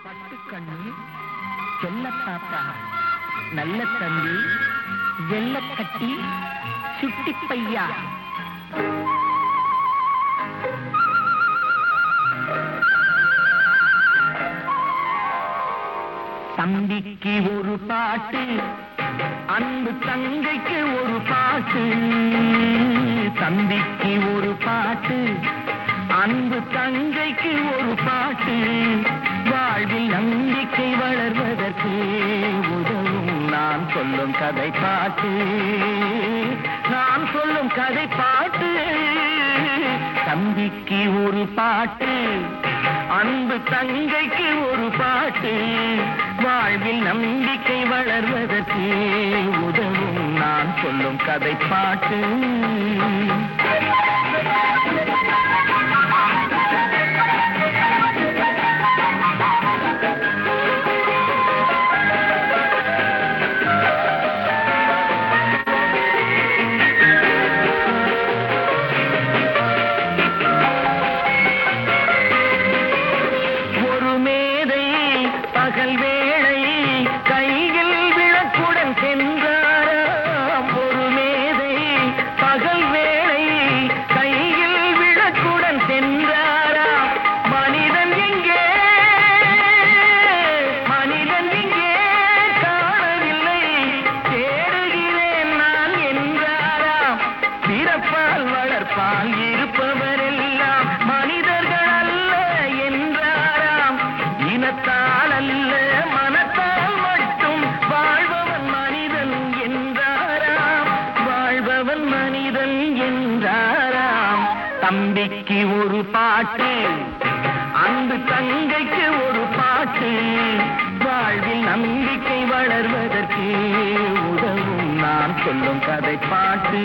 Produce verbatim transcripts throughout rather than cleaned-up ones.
பட்டுக்கண்ணு, செல்லப் பாப்பா, நல்ல தம்பி, வெள்ளக்கட்டி, சுட்டிப் பையா. தம்பிக்கு ஒரு பாட்டு, அன்பு தங்கைக்கு ஒரு பாட்டு. தம்பிக்கு ஒரு பாட்டு, அன்பு தங்கைக்கு ஒரு பாட்டு. வாழ்வில் நம்பிக்கை வளர்வதற்கு உதவும் நான் சொல்லும் கதை பாட்டு. நான் சொல்லும் கதை பாட்டு. தம்பிக்கு ஒரு பாட்டு, அன்பு தங்கைக்கு ஒரு பாட்டு. வாழ்வில் நம்பிக்கை வளர்வதற்கு உதவும் நான் சொல்லும் கதை பாட்டு. பகல் வேளை கையில் விளக்குடன் சென்றாராம். ஒரு மேதை பகல் வேளை கையில் விளக்குடன் சென்றாராம். மனிதன் எங்கே மனிதன் எங்கே காணவில்லை, தேடுகிறேன் நான் என்றாராம். பிறப்பால் வளர்ப்பால் இருப்பவரெல்லாம் மனிதர்கள் அல்ல என்றாராம். இனத்தால் அல்ல மனத்தால் மட்டும் வாழ்பவன் மனிதன் என்றாராம். வாழ்பவன் மனிதன் என்றாராம். தம்பிக்கு ஒரு பாட்டு, அன்பு தங்கைக்கு ஒரு பாட்டு. வாழ்வில் நம்பிக்கை வளர்வதற்கு உதவும் நான் சொல்லும் கதை பாட்டு.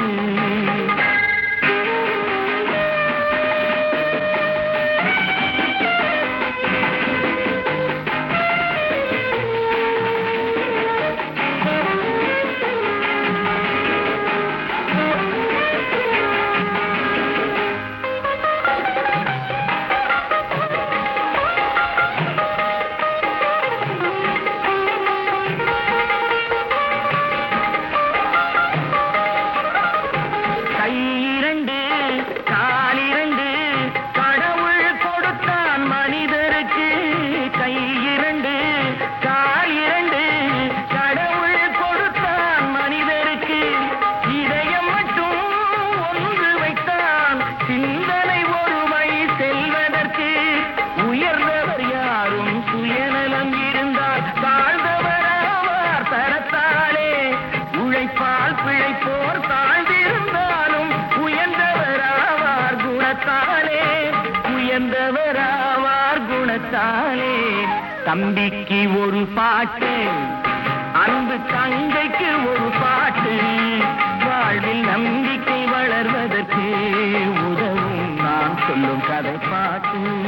பிழைப்போர் தாழ்ந்திருந்தாலும் உயர்ந்தவராவார் குணத்தாலே, உயர்ந்தவராவார் குணத்தாலே. தம்பிக்கு ஒரு பாட்டு, அன்பு தங்கைக்கு ஒரு பாட்டு. வாழ்வில் நம்பிக்கை வளர்வதற்கு உதவும் நான் சொல்லும் கதை பாட்டு.